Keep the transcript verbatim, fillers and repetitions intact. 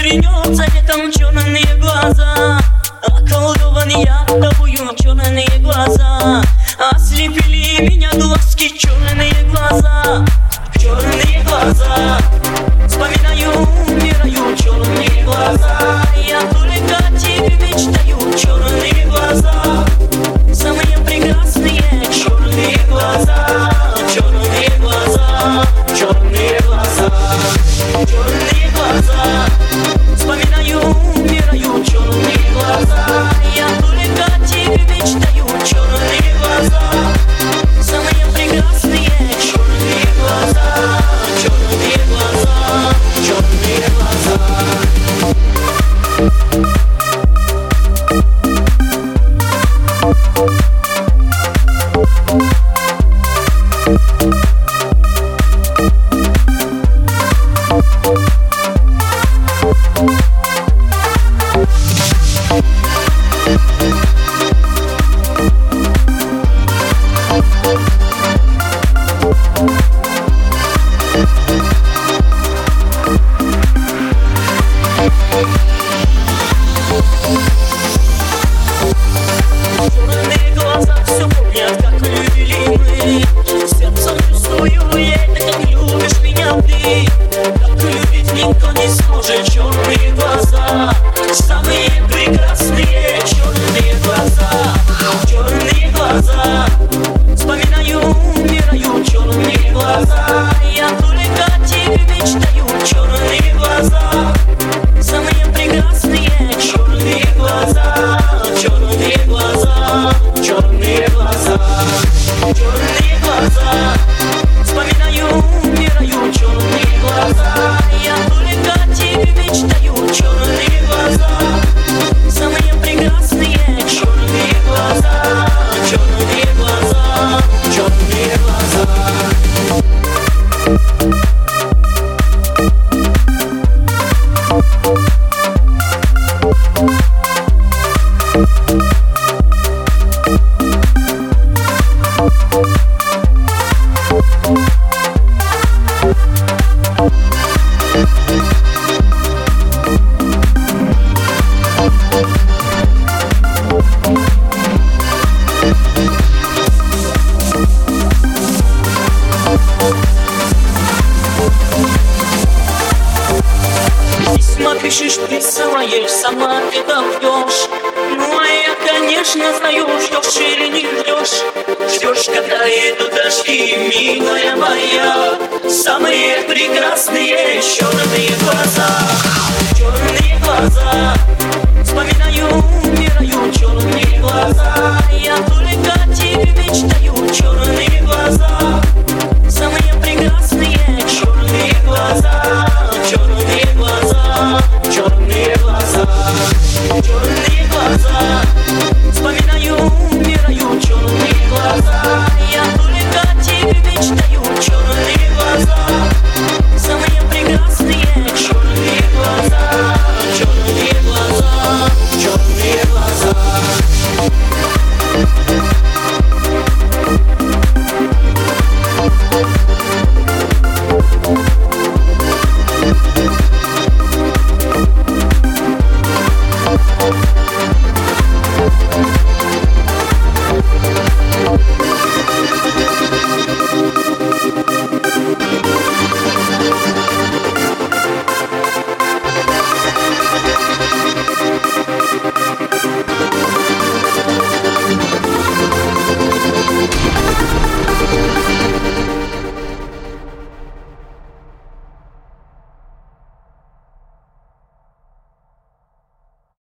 вернется летом черные глаза. Околдованные тобою черные глаза. Ослепили меня глазки, черные глаза. Черные глаза. Вспоминаю, умираю, черные глаза. Я только о тебе мечтаю, черные глаза. Самые прекрасные черные глаза. Черные глаза, черные глаза. Черные глаза. Вспоминаю, умираю, черные глаза. Я только о тебе мечтаю, черные глаза. Самые прекрасные черные глаза. Черные глаза, черные глаза. Черные глаза все помнят, как любили мы. Сердцем чувствую я это, как любишь меня ты. Так любить никто не сможет. Черные глаза, самые прекрасные черные глаза. Черные глаза. Вспоминаю, умираю, черные глаза. Я только о тебе мечтаю, черные глаза. Самые прекрасные черные глаза. Черные глаза, черные глаза. Черные глаза. Вспоминаю, умираю, черные глаза. Я только о тебе мечтаю, черные глаза. Самые прекрасные черные глаза. Черные глаза, черные глаза. Письма пишешь, присылаешь, сама ты даешь. Ну а я, конечно, знаю, ждешь или не ждешь. Ждешь, когда идут дожди, милая моя. Самые прекрасные черные глаза. Черные глаза. Вспоминаю, умираю, черные глаза. Я только о тебе мечтаю,